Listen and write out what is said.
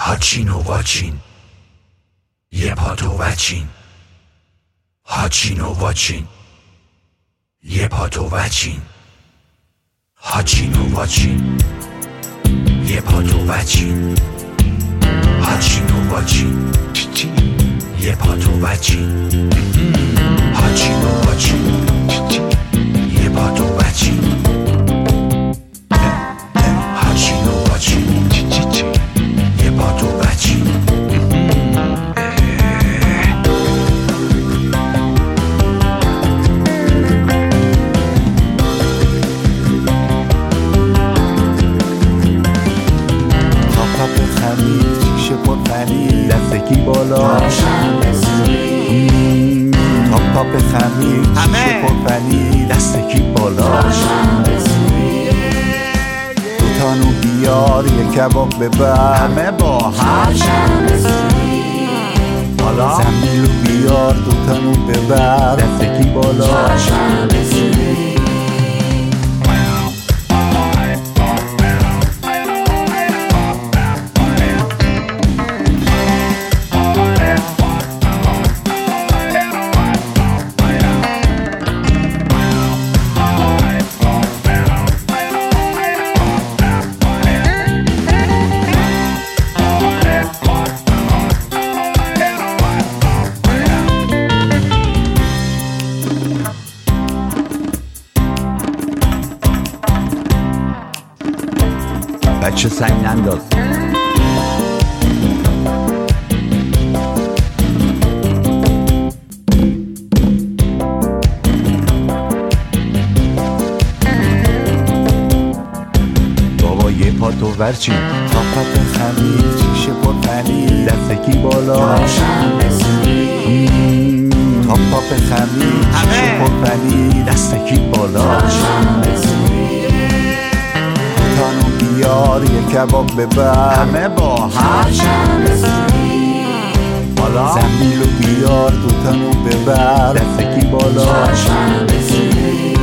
هاچین و واچین یه پاتو وچین هاچین و واچین یه پاتو وچین هاچین و واچین یه پاتو وچین هاچین و واچین یه پاتو وچین هاچین و واچین یه پاتو وچین هاچین و واچین یه پاتو وچین شیشه پر پنیر دستکی بالا تاپ خمیر شیشه پر پنیر دستکی بالا دوتانو بیار یه کباب ببر همه با هم حالا زنبیلو بیار دوتانو ببر دستکی بالا بچه سنگ ننداز بابا یه پاتو ورچین تاپ خمیر شیشه پر پنیر دستکی بالا تاپ خمیر شیشه پر پنیر دستکی بالا دوتانو بیار یه کباب ببر همه با هم حالا زنبیلو بیار دوتانو ببر دستکی بالا